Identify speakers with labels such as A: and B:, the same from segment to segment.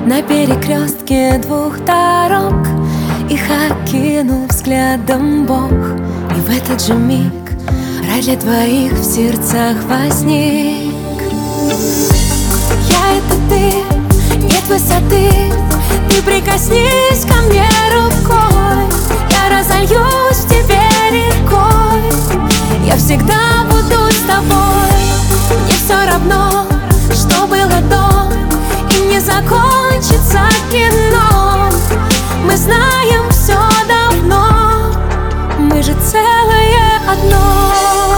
A: На перекрестке двух дорог их окинул взглядом Бог. И в этот же миг рай для двоих в сердцах возник. Я — это ты, нет высоты. Ты прикоснись ко мне рукой, я разольюсь в тебе рекой. Я всегда буду с тобой. Мне все равно, что было до, и не закончится кино. Мы знаем все давно, мы же целое одно.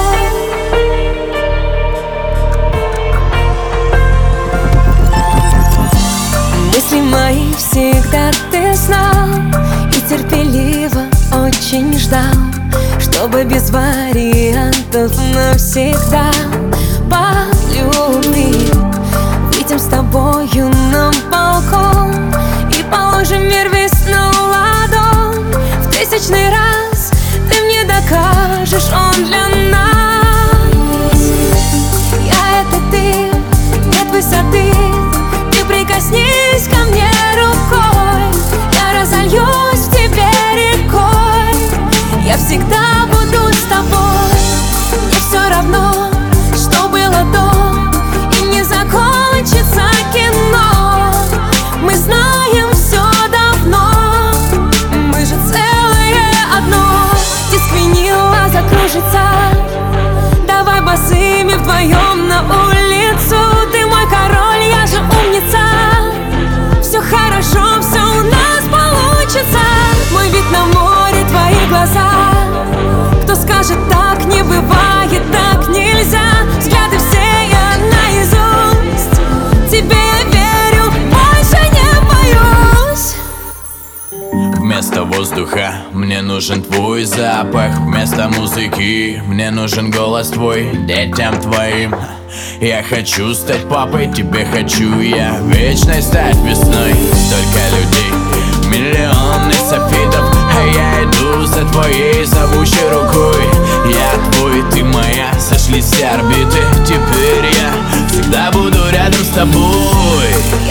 A: Мысли мои всегда ты знал и терпеливо очень ждал, чтобы без вариантов навсегда по любви выйдем с тобою на балкон и положим мир весь на ладонь. В тысячный раз ты мне докажешь, он для нас. Я — это ты, нет высоты. Ты прикоснись ко мне рукой, я разольюсь в тебе рекой. Я всегда буду с тобой. Мне все равно, что было до, и не закончится кино. Мы знаем все давно, мы же целое одно. Диск винила закружится, давай босыми вдвоем на улицу. Ты мой король, я же умница. Все хорошо, все у нас получится. Мой вид на море, твои глаза. Кто скажет так не бывает, так нельзя. Взгляды все я наизусть. Тебе я верю, больше не боюсь.
B: Вместо воздуха мне нужен твой запах. Вместо музыки мне нужен голос твой детям твоим. Я хочу стать папой, тебе хочу я вечной стать весной. Столько людей, миллионы софитов, а я иду за твоей зовущей рукой. Я твой, ты моя, сошлись все орбиты. Теперь я всегда буду рядом с тобой.